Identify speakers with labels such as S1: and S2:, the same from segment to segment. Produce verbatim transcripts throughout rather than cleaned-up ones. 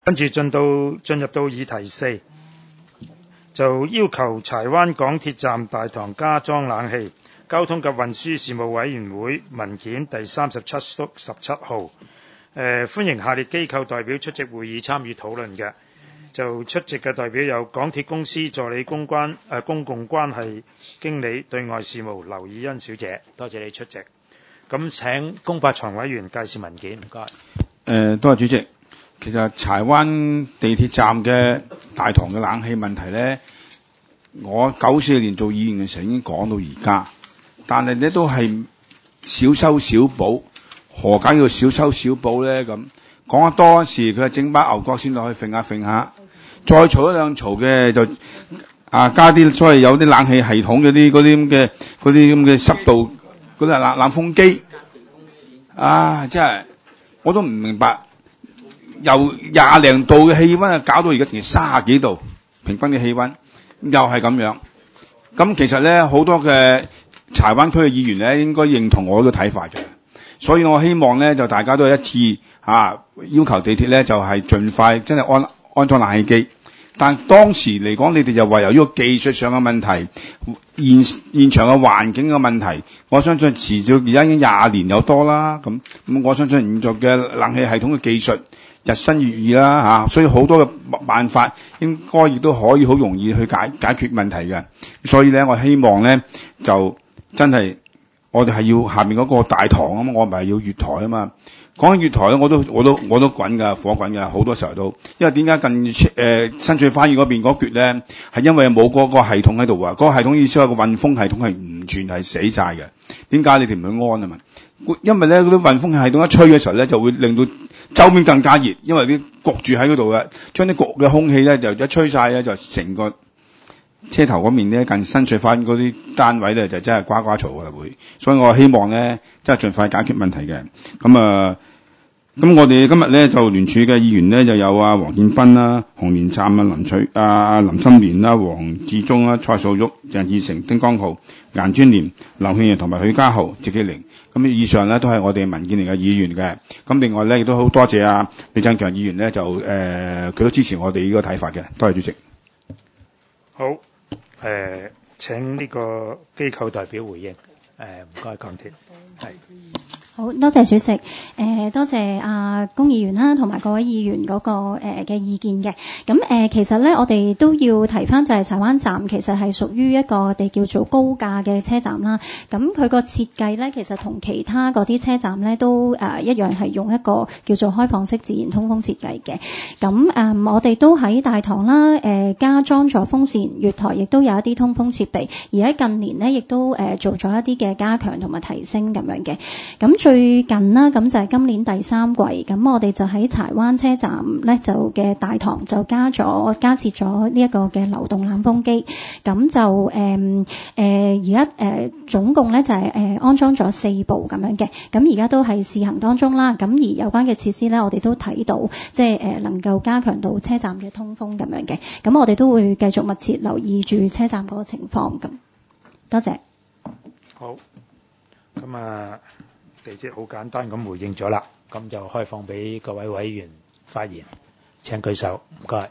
S1: 跟住進到進入到議題四，就要求柴灣港鐵站大堂加裝冷氣。交通及運輸事務委員會文件第三十七縮十七號，誒歡迎下列機構代表出席會議參與討論嘅。就出席嘅代表有港鐵公司助理公關誒、呃、公共關係經理對外事務劉以欣小姐，多謝你出席。咁請公法場委員介紹文件，唔該。
S2: 誒，多謝主席。其實柴灣地鐵站嘅大堂嘅冷氣問題咧，我九四年做議員嘅時候已經講到而家，但係咧都係小修小補。何解叫小修小補咧？咁講得多時，佢係整把牛角先落去揈下揈下，再嘈一兩嘈嘅就啊加啲所謂有啲冷氣系統嗰啲嗰啲咁嘅嗰啲咁嘅濕度嗰啲冷冷風機啊，真係我都唔明白。由廿零度嘅氣溫啊，搞到而家成三十幾度，平均嘅氣溫又係咁樣。咁其實咧，好多嘅柴灣區嘅議員咧，應該認同我嘅睇法嘅。所以我希望咧，就大家都係一致啊，要求地鐵咧就係、是、盡快真係安安裝冷氣機。但當時嚟講，你哋就話由於個技術上嘅問題、現現場嘅環境嘅問題，我相信遲早而家已經廿年有多啦。咁咁，我相信現在嘅冷氣系統嘅技術日新月異啦嚇，所以好多嘅辦法應該亦都可以好容易去解解決問題嘅。所以咧，我希望咧就真係我哋係要下面嗰個大堂啊嘛，我唔係要月台啊嘛。講起月台咧，我都我都我都滾㗎，火滾㗎，好多時候都。因為點解近誒、呃、新翠花園嗰邊嗰橛咧，係因為冇嗰個系統喺度啊。嗰、那個系統意思係個運風系統係完全係死晒嘅。點解你哋唔去安啊嘛？因為咧嗰啲運風系統一吹嘅時候咧，就會令到周邊更加熱，因為啲焗住喺嗰度嘅，將啲焗嘅空氣咧就一吹晒咧，就成個車頭嗰面咧近新翠花園嗰啲單位咧就真係呱呱嘈嘅會。所以我希望咧真係盡快解決問題嘅。咁啊，咁我哋今日咧就聯署嘅議員咧就有啊黃建斌啦、紅棉站啊林翠啊林心蓮啦、黃志忠啦、蔡素玉、鄭志成、丁光浩、顏尊廉、劉慶仁同埋許家豪、謝紀玲。咁以上咧都係我哋民建聯嘅議員嘅。咁另外咧亦都好多謝啊李振強議員咧就誒佢、呃、都支持我哋呢個睇法嘅。多謝主席。
S1: 好，誒、呃、請呢個機構代表回應。誒唔該，港鐵係。
S3: 好多謝主席，誒、呃、多謝啊龔議員啦，同埋各位議員嗰、那個誒嘅、呃、意見嘅。咁誒、呃、其實咧，我哋都要提翻就係柴灣站其實係屬於一個我哋叫做高架嘅車站啦。咁佢個設計咧，其實同其他嗰啲車站咧都誒、呃、一樣係用一個叫做開放式自然通風設計嘅。咁誒、呃、我哋都喺大堂啦，誒、呃、加裝咗風扇，月台亦都有一啲通風設備。而喺近年咧，亦都誒、呃、做咗一啲嘅加強同埋提升咁樣嘅。咁最近啦，咁就係今年第三季，咁我哋就喺柴灣車站咧就嘅大堂就加咗加設咗呢一個嘅流動冷風機，咁就誒誒而家誒總共咧就係、是、誒、呃、安裝咗四部咁樣嘅，咁而家都係試行當中啦。咁而有關嘅設施咧，我哋都睇到即係誒能夠加強到車站嘅通風咁樣嘅，咁我哋都會繼續密切留意住車站嗰個情況咁。多謝。
S1: 好，咁啊。地鐵好簡單咁回應咗啦，咁就開放俾各位委員發言。請舉手，唔該。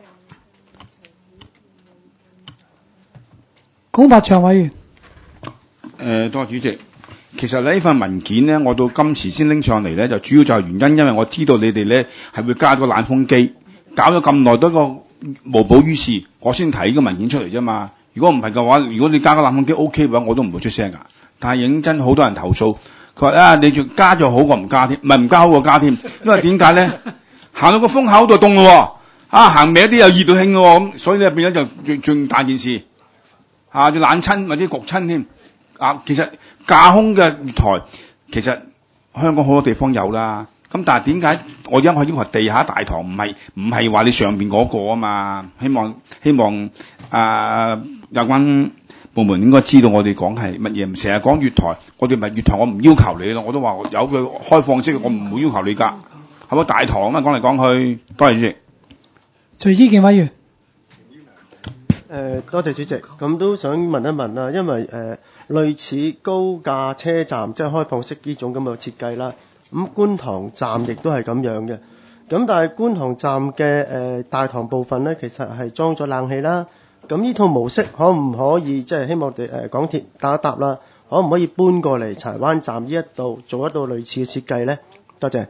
S4: 公法場委員。
S2: 誒，多謝主席。其實呢份文件咧，我到今時先拎上嚟咧，就主要就係原因，因為我知道你哋咧係會加個冷風機，搞咗咁耐都個無補於事，我先睇個文件出嚟啫嘛。如果唔係嘅話，如果你加個冷風機 OK 嘅話，我都唔會出聲㗎。但係認真好多人投訴。佢話啊，你仲加就好過唔加添，唔係唔加好過加添，因為點解咧？行到個風口度凍咯，啊行歪啲又熱到興咯，咁所以咧變咗就最最大件事，啊要冷親或者焗親添。啊，其實架空嘅月台其實香港好多地方有啦，咁但係點解我而家我要求地下大堂唔係唔係話你上邊嗰個啊嘛？希望希望啊有關部門應該知道我哋講係乜嘢，唔成日講月台，我哋咪月台我唔要求你咯，我都話有個開放式，我唔會要求你㗎，係咪大堂啊？講嚟講去，多謝主席。
S4: 徐伊健委員。
S5: 誒，多謝主席。咁都想問一問啦，因為誒、呃、類似高架車站即係開放式呢種咁嘅設計啦，咁觀塘站亦都係咁樣嘅。 咁但係觀塘站嘅誒、呃、大堂部分咧，其實係裝咗冷氣啦。咁呢套模式可唔可以即係希望我哋誒港鐵答一答啦？可唔可以搬過嚟柴灣站呢一度做一道類似嘅設計咧？多謝。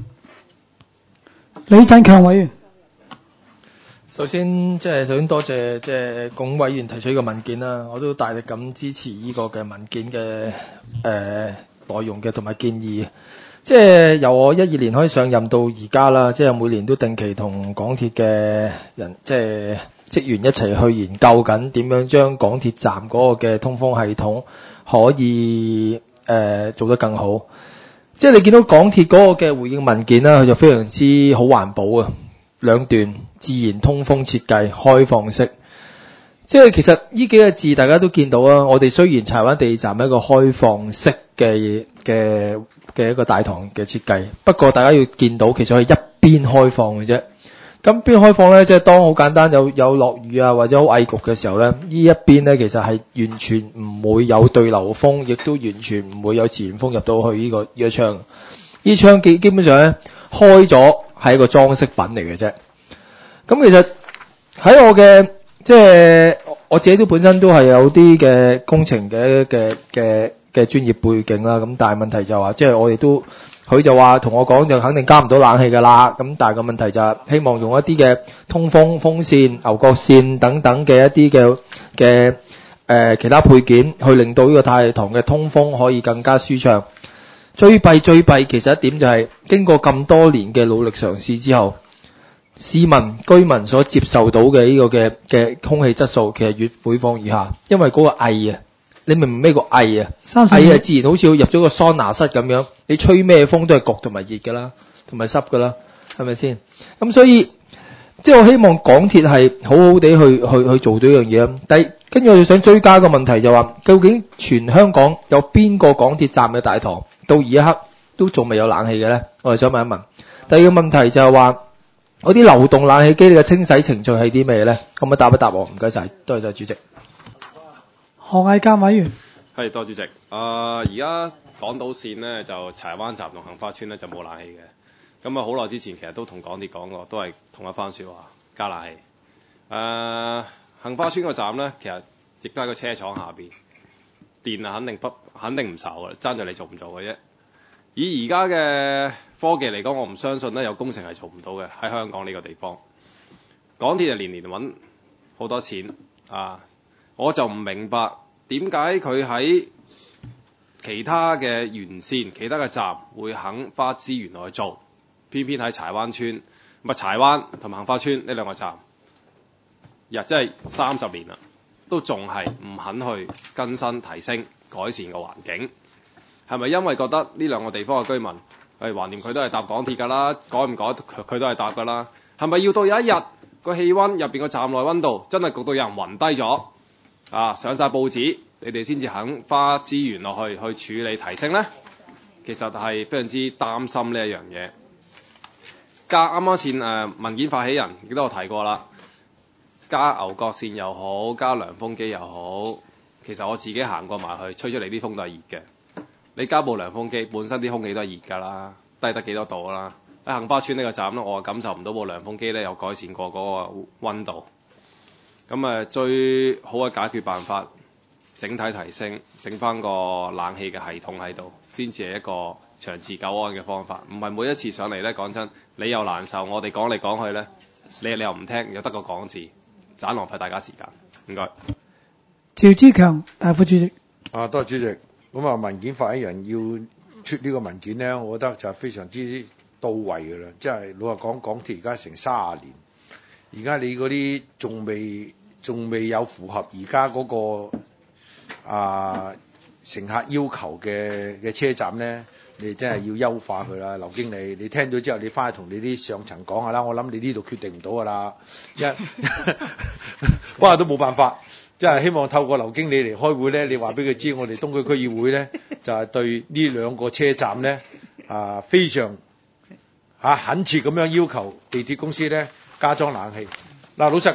S4: 李鎮強委員。
S6: 首先即係首先多謝即係龔委員提出呢個文件啦，我都大力咁支持呢個嘅文件嘅誒、呃、內容嘅同埋建議。即係由我一二年開始上任到而家啦，即係每年都定期同港鐵嘅人即係職員一齊去研究緊點樣將港鐵站嗰個嘅通風系統可以誒、呃、做得更好。即係你見到港鐵嗰個嘅回應文件啦，佢就非常之好環保啊，兩段自然通風設計開放式。即係其實呢幾個字大家都見到啊，我哋雖然柴灣地鐵站係一個開放式嘅嘅嘅一個大堂嘅設計，不過大家要見到其實係一邊開放嘅啫。咁邊開放咧，即係當好簡單有有落雨啊或者好翳焗嘅時候咧，呢一邊咧其實係完全唔會有對流風，亦都完全唔會有自然風入到去呢個呢個窗。呢窗基基本上咧開咗係一個裝飾品嚟嘅啫。咁其實喺我嘅即係我自己都本身都係有啲嘅工程嘅嘅嘅嘅專業背景啦，咁但係問題就話即係我哋都佢就話同我講就肯定加唔到冷氣㗎啦，咁但係個問題就係希望用一啲嘅通風風扇、牛角扇等等嘅一啲嘅嘅誒其他配件，去令到呢個大堂嘅通風可以更加舒暢。最弊最弊其實一點就係、是、經過咁多年嘅努力嘗試之後，市民居民所接受到嘅呢個嘅嘅空氣質素其實越每況愈下，因為嗰個翳啊，你明唔明咩個翳啊？翳啊自然好似入咗個桑拿室咁樣，你吹咩風都係焗同埋熱㗎啦，同埋濕㗎啦，係咪先？咁所以即係我希望港鐵係好好地去去去做到一樣嘢啊！但係跟住我哋想追加個問題就話，究竟全香港有邊個港鐵站嘅大堂到而一刻都仲未有冷氣嘅咧？我哋想問一問。第二個問題就係話，嗰啲流動冷氣機嘅清洗程序係啲咩咧？可唔可以答一答我？唔該晒，多謝晒主席。
S4: 何毅監委員。
S7: 係，多謝主席。啊，而家港島線咧就柴灣站同杏花邨咧就冇冷氣嘅。咁啊，好耐之前其實都同港鐵講過，都係同一番説話，加冷氣。誒、啊，杏花邨個站咧，其實亦都喺個車廠下邊，電啊肯定不肯定唔愁嘅，爭在你做唔做嘅啫。以而家嘅科技嚟講，我唔相信咧有工程係做唔到嘅，喺香港呢個地方。港鐵就年年揾好多錢啊，我就唔明白點解佢喺其他嘅沿線、其他嘅站會肯花資源落去做，偏偏喺柴灣村、唔係柴灣同埋杏花邨呢兩個站，日真係三十年啦，都仲係唔肯去更新、提升、改善個環境。係咪因為覺得呢兩個地方嘅居民係橫掂佢都係搭港鐵㗎啦，改唔改佢都係搭㗎啦？係咪要到有一日個氣温入邊個站內温度真係焗到有人暈低咗啊，上晒報紙，你哋先至肯花資源落去去處理提升呢？其實係非常之擔心呢一樣嘢。加啱啱前誒文件發起人亦都有提過啦，加牛角扇又好，加涼風機又好，其實我自己行過埋去，吹出嚟啲風都係熱嘅。你加部涼風機，本身啲空氣都係熱㗎啦，低得幾多度啦？喺杏花邨呢個站咧，我感受唔到部涼風機咧有改善過嗰個温度。咁誒，最好嘅解決辦法，整體提升，整翻個冷氣嘅系統喺度，先至係一個長治久安嘅方法。唔係每一次上嚟咧，講真，你又難受，我哋講嚟講去咧，你你又唔聽，又得個講字，盞浪費大家時間。唔該。
S4: 趙志強，大副主席。
S2: 啊，多謝主席。咁啊，文件發起人要出呢個文件咧，我覺得就係非常之到位㗎啦。即係老實講，港鐵而家成三十年，而家你嗰啲仲未仲未有符合而家嗰個啊乘客要求嘅嘅車站咧，你真係要優化佢啦。劉經理，你聽到之後，你翻去同你啲上層講下啦。我諗你呢度決定唔到㗎啦，一不過都冇辦法。即係希望透過劉經理嚟開會咧，你話俾佢知，我哋東區區議會咧就係、是、對呢兩個車站咧啊非常嚇懇切咁樣要求地鐵公司咧加裝冷氣。嗱、啊，老實講，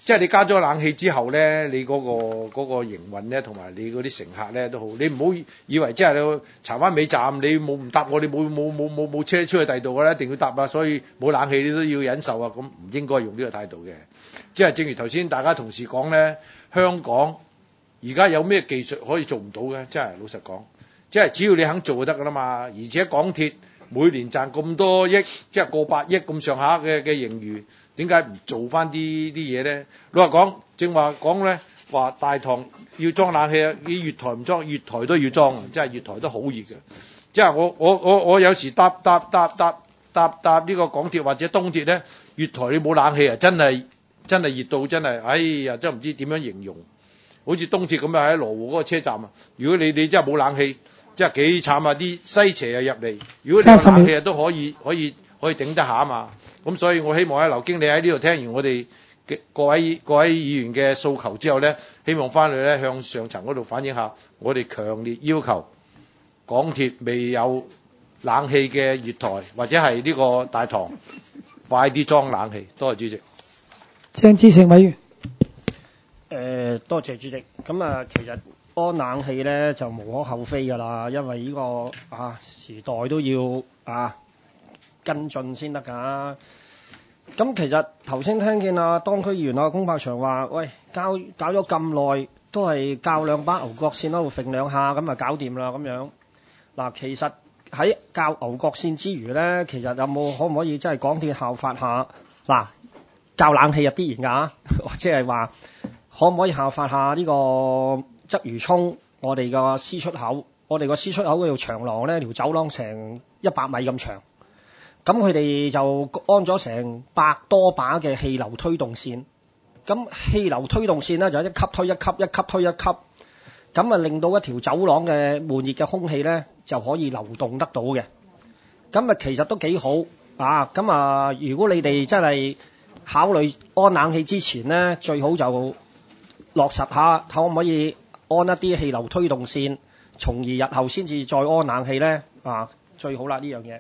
S8: 即係你加咗冷氣之後咧，你嗰、個嗰、個營運咧，同埋你嗰啲乘客咧都好。你唔好以為即係你柴灣尾站你冇唔搭我，你冇冇冇冇冇車出去第度嘅咧，一定要搭啊！所以冇冷氣你都要忍受啊！咁唔應該用呢個態度嘅。即係正如頭先大家同事講咧，香港而家有咩技術可以做唔到嘅？真係老實講，即係只要你肯做就得㗎啦嘛。而且港鐵每年賺咁多億，即係過百億咁上下嘅嘅盈餘。點解唔做翻啲啲嘢咧？老實講，正話講咧，話大堂要裝冷氣啊，啲月台唔裝，月台都要裝，即係月台都好熱嘅。即係我我我我有時搭搭搭搭搭搭呢個港鐵或者東鐵咧，月台你冇冷氣啊，真係真係熱到真係，哎呀，真係唔知點樣形容。好似東鐵咁啊，喺羅湖嗰個車站啊，如果你你真係冇冷氣，真係幾慘啊！啲西斜啊入嚟，如果你有冷氣啊都可以可以可以頂得下啊嘛。咁所以我希望咧，劉經理喺呢度聽完我哋嘅各位各位議員嘅訴求之後咧，希望翻去咧向上層嗰度反映下，我哋強烈要求港鐵未有冷氣嘅月台或者係呢個大堂快啲裝冷氣。多謝主席。
S4: 鄭志成委員。
S9: 誒、呃，多謝主席。咁啊，其實安冷氣咧就無可厚非㗎啦，因為呢、這個啊時代都要啊。跟進先得㗎。咁其實頭先聽見啊，當區議員啊，龔柏祥話：喂，搞搞咗咁耐，都係較兩把牛角線喺度揈兩下，咁啊搞掂啦咁樣。嗱，其實喺較牛角線之餘咧，其實有冇可唔可以真係港鐵效法下？嗱，較冷氣係必然㗎，即係話可唔可以效法下呢個鰂魚涌我哋個 C 出口？我哋個 C 出口嗰條長廊咧，條走廊成一百米咁長。咁佢哋就安咗成百多把嘅氣流推動線，咁氣流推動線咧就一級推一級，一級推一級，咁啊令到一條走廊嘅悶熱嘅空氣咧就可以流動得到嘅，咁啊其實都幾好啊！咁啊，如果你哋真係考慮安冷氣之前咧，最好就落實下可唔可以安一啲氣流推動線，從而日後先至再安冷氣咧啊，最好啦呢樣嘢。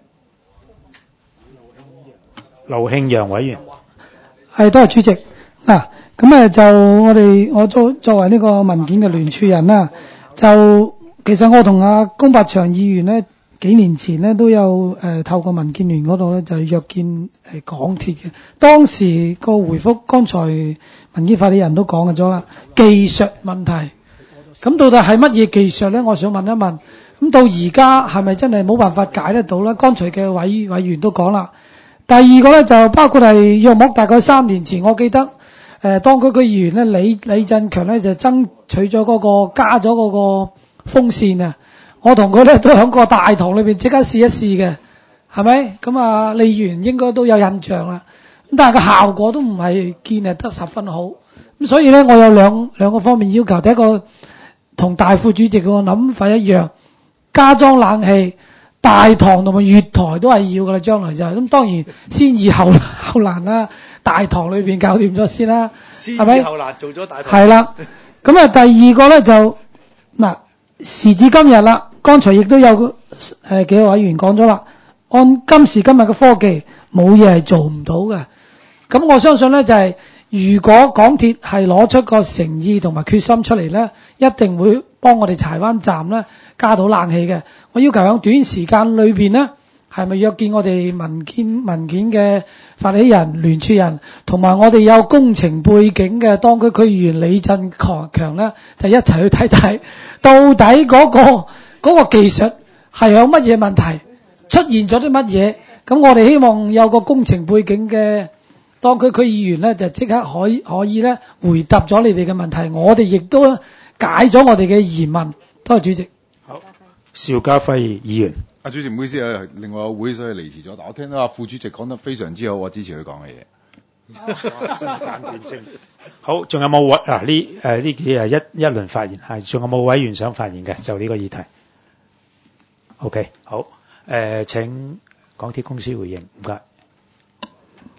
S1: 劉慶陽委員，
S4: 係多謝主席嗱，咁啊就我哋我作作為呢個文件嘅聯署人啦，就其實我同阿龔柏祥議員咧幾年前咧都有誒、呃、透過民建聯嗰度咧就約見誒、呃、港鐵嘅，當時個回覆剛才民建發啲人都講咗啦，技術問題，咁到底係乜嘢技術咧？我想問一問，咁到而家係咪真係冇辦法解得到咧？剛才嘅委委員都講啦。第二個咧就包括係約莫大概三年前，我記得誒、呃、當區區議員咧李李振強咧就爭取咗嗰、那個加咗嗰個風扇啊，我同佢咧都喺個大堂裏邊即刻試一試嘅，係咪？咁啊，李議員應該都有印象啦。咁但係個效果都唔係見係得十分好。咁所以咧，我有兩兩個方面要求，第一個同大副主席個諗法一樣，加裝冷氣。大堂同埋月台都係要噶啦，將來就係咁。當然先易後後難啦，大堂裏邊搞掂咗先啦，係咪？先易後難做咗大堂。係啦，咁啊第二個咧就嗱時至今日啦，剛才亦都有誒、呃、幾個委員講咗啦，按今時今日嘅科技，冇嘢係做唔到嘅。咁我相信咧就係、是、如果港鐵係攞出個誠意同埋決心出嚟咧，一定會幫我哋柴灣站咧加到冷氣嘅。我要求喺短時間裏邊呢，係咪約見我哋文件文件嘅發起人、聯署人，同埋我哋有工程背景嘅當區區議員李振強呢，就一齊去睇睇，到底嗰個嗰個技術係有乜嘢問題，出現咗啲乜嘢？咁我哋希望有個工程背景嘅當區區議員呢，就即刻可以可以呢回答咗你哋嘅問題，我哋亦都解咗我哋嘅疑問。多謝主席。
S1: 邵家輝議員，
S10: 阿主席唔好意思啊，另外個會所以離遲咗，但我聽到阿副主席講得非常之好，我支持佢講嘅嘢。
S1: 簡短精。好，仲有冇委啊？呢誒呢幾日一一輪發言係，仲有冇委員想發言嘅就呢個議題 ？OK， 好，誒、呃、請港鐵公司回應，唔該。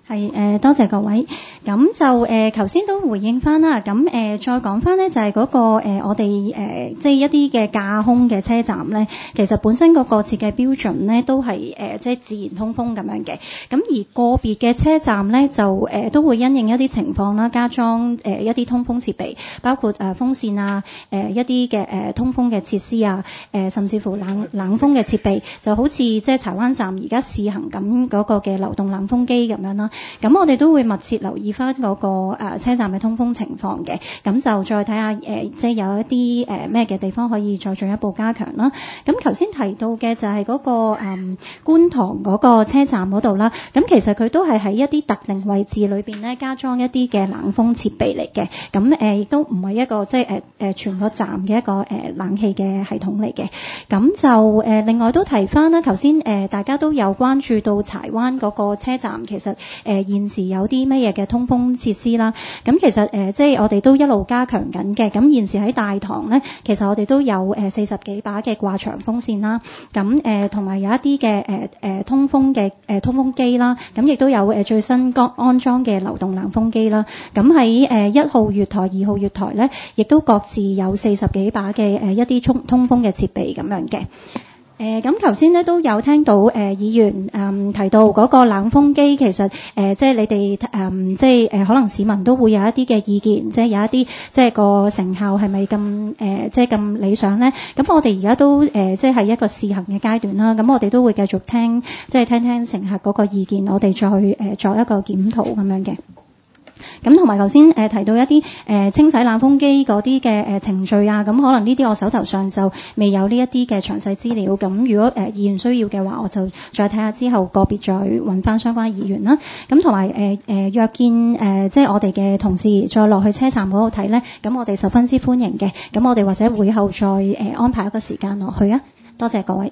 S3: 係誒、呃，多謝各位。咁就誒，頭、呃、先都回應翻啦。咁誒、呃，再講翻呢，就係、是、嗰、那個、呃、我哋誒、呃，即係一啲嘅架空嘅車站咧，其實本身嗰個設計標準咧，都係誒、呃，即係自然通風咁樣嘅。咁而個別嘅車站咧，就誒、呃、都會因應一啲情況啦，加裝誒、呃、一啲通風設備，包括誒、呃、風扇啊，誒、呃、一啲嘅誒通風嘅設施啊，誒、呃、甚至乎冷冷風嘅設備，就好似即係柴灣站而家試行緊嗰個嘅流動冷風機咁樣啦。咁我哋都會密切留意翻嗰個誒車站嘅通風情況嘅，咁就再睇下誒，即係有一啲誒咩嘅地方可以再進一步加強啦。咁頭先提到嘅就係嗰個誒觀塘嗰個車站嗰度啦，咁其實佢都係喺一啲特定位置裏邊咧加裝一啲嘅冷風設備嚟嘅，咁誒亦都唔係一個即係誒誒全個站嘅一個誒冷氣嘅系統嚟嘅。咁就誒另外都提翻啦，頭先誒大家都有關注到柴灣嗰個車站，其實誒、呃、現時有啲乜嘢嘅通風設施啦。咁其實誒、呃、即係我哋都一路加強緊嘅。咁現時喺大堂咧，其實我哋都有誒四十幾把嘅掛牆風扇啦。咁誒同埋有一啲嘅誒誒通風嘅誒、呃、通風機啦。咁亦都有誒最新安安裝嘅流動冷風機啦。咁喺誒一號月台、二號月台咧，亦都各自有四十幾把嘅誒一啲通通風嘅設備咁樣嘅。誒咁頭先咧都有聽到誒、呃、議員誒、嗯、提到嗰個冷風機，其實誒、呃、即係你哋誒、嗯、即係誒、呃、可能市民都會有一啲嘅意見，即係有一啲即係個成效係咪咁誒即係咁理想咧？咁我哋而家都誒、呃、即係一個試行嘅階段啦。咁我哋都會繼續聽，即係聽聽乘客嗰個意見，我哋再誒、呃、作一個檢討咁樣嘅。咁同埋頭先誒提到一啲誒、呃、清洗冷風機嗰啲嘅誒程序啊，咁可能呢啲我手頭上就未有呢一啲嘅詳細資料。咁如果誒、呃、議員需要嘅話，我就再睇下之後個別再揾翻相關議員啦。咁同埋誒誒約見誒、呃、即係我哋嘅同事再落去車站嗰度睇咧，咁我哋十分之歡迎嘅。咁我哋或者會後再誒、呃、安排一個時間落去啊。多謝各位。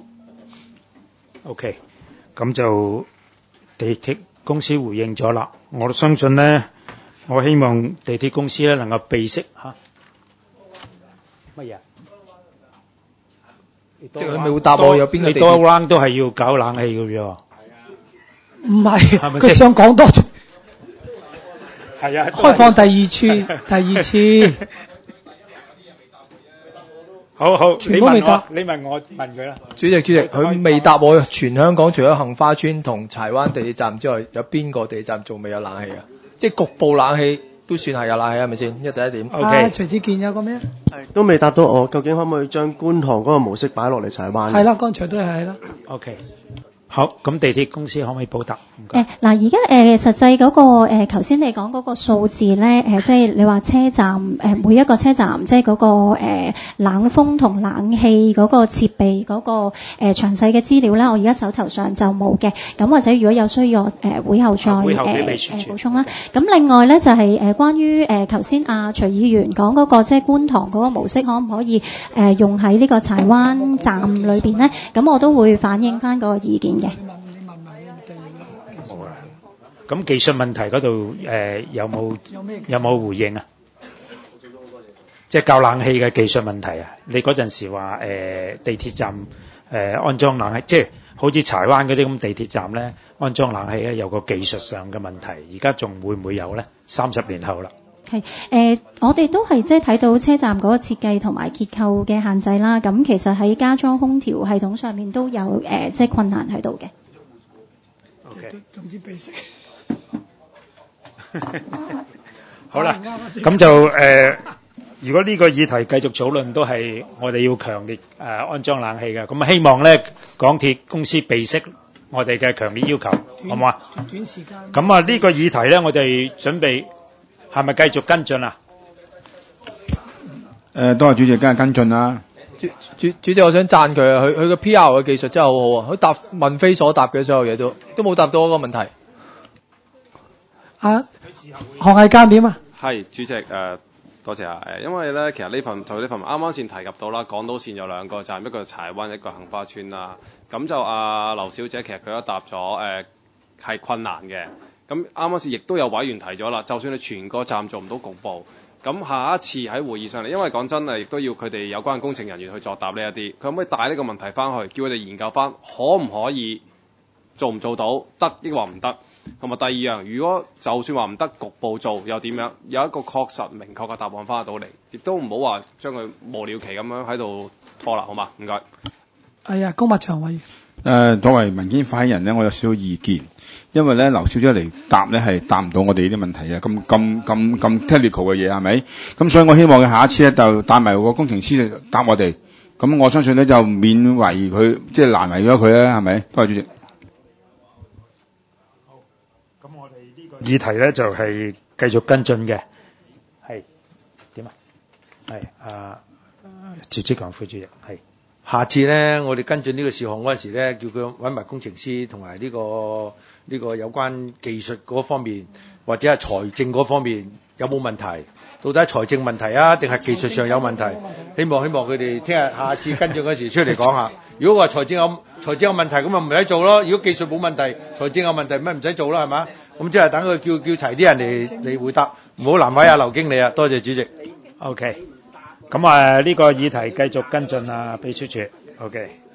S1: OK，咁就地鐵公司回應咗啦。我都相信咧。我希望地鐵公司咧能夠備悉嚇乜嘢？
S6: 即係佢咪會答我有邊個地鐵？
S1: 你多 round 都係要搞冷氣嘅啫。
S4: 唔係，佢想講多。
S1: 係啊，
S4: 開放第二次，第二次。
S1: 好好，
S4: 全部未答。
S1: 你問我，你問我問佢啦。
S6: 主席，主席，佢未答我。全香港除咗杏花邨同柴灣地鐵站之外，有邊個地鐵站仲未有冷氣啊？即係局部冷氣都算係有冷氣，係咪先？呢第一點。
S4: OK。啊，徐子健有個咩？
S5: 係都未答到我，究竟可唔可以將觀塘嗰個模式擺落嚟柴灣？
S4: 係啦，剛才都係啦。
S1: OK。好，咁地鐵公司可唔可以補答？
S3: 誒嗱，而家誒實際嗰、嗰個誒頭先你講嗰個數字咧，誒、呃、即係你話車站誒、呃、每一個車站即係嗰、嗰個誒、呃、冷風同冷氣嗰個設備嗰、嗰個誒、呃、詳細嘅資料咧，我而家手頭上就冇嘅。咁或者如果有需要，誒、呃、會後再誒誒補充啦。咁另外咧就係、是、誒、呃、關於誒頭先阿徐議員講嗰個即係觀塘嗰個模式，可唔可以誒、呃、用喺呢個柴灣站裏邊咧？咁我都會反映翻嗰個意見。
S1: 咁技術問題嗰度誒有冇有冇回應啊？即係較冷氣嘅技術問題啊！你嗰陣時話誒、呃、地鐵站誒、呃、安裝冷氣，即係好似柴灣嗰啲咁地鐵站咧安裝冷氣咧有個技術上嘅問題，而家仲會唔會有咧？三十年後啦。
S3: 係誒、呃，我哋都係即係睇到車站嗰個設計同埋結構嘅限制啦。咁其實喺加裝空調系統上面都有誒、呃、即係困難喺度嘅。
S1: OK，
S4: 總之備識。
S1: 好啦，咁就誒、呃，如果呢個議題繼續討論，都係我哋要強烈誒、呃、安裝冷氣嘅。咁希望咧，港鐵公司備悉我哋嘅強烈要求，好唔好啊？
S4: 短時間。
S1: 咁啊，呢個議題咧，我哋準備。係咪繼續跟進啊？
S2: 誒、呃，多謝主席，梗係跟進啦。
S6: 主主主席，我想讚佢啊，佢佢個 P R 嘅技術真係好好啊，佢答問非所答嘅所有嘢都都冇答到嗰個問題。
S4: 啊，何毅監點啊？
S7: 係主席誒、呃，多謝啊誒，因為咧其實呢份就呢份啱啱先提及到啦，港島線有兩個站，一個柴灣，一個杏花邨啦。咁就阿劉小姐其實佢都答咗誒係困難嘅。咁啱啱先亦都有委員提咗啦，就算你全個站做唔到局部，咁下一次喺會議上嚟，因為講真啊，亦都要佢哋有關工程人員去作答呢一啲，佢可唔可以帶呢個問題翻去，叫佢哋研究翻，可唔可以做唔做到，得抑或唔得。同埋第二樣，如果就算話唔得，局部做又點樣？有一個確實明確嘅答案翻得到嚟，亦都唔好話將佢無了期咁樣喺度拖啦，好嘛？唔該。
S4: 係啊，高麥長委員。
S2: 誒、呃，作為民建發言人咧，我有少少意見，因為咧劉小姐嚟答咧係答唔到我哋呢啲問題啊，咁咁咁咁 technical 嘅嘢係咪？咁所以我希望佢下一次咧就帶埋個工程師嚟答我哋，咁我相信咧就勉為佢，即係難為咗佢啦，係咪？多謝主席。
S1: 議題咧就係繼續跟進嘅，係點啊？係啊，趙志強副主席係。
S8: 下次咧，我哋跟進呢個事項嗰陣時咧，叫佢揾埋工程師同埋呢個呢、這個有關技術嗰方面，或者係財政嗰方面有冇問題？到底係財政問題啊，定係技術上有問題？希望希望佢哋聽日下次跟進嗰時出嚟講下。如果話財政有財政有問題，咁咪唔使做咯；如果技術冇問題，財政有問題，咪唔使做啦，係嘛？咁即係等佢叫叫齊啲人嚟嚟回答，唔好難為啊劉經理啊，多謝主席。
S1: OK。咁啊，呢個議題繼續跟進啊，秘書處。OK。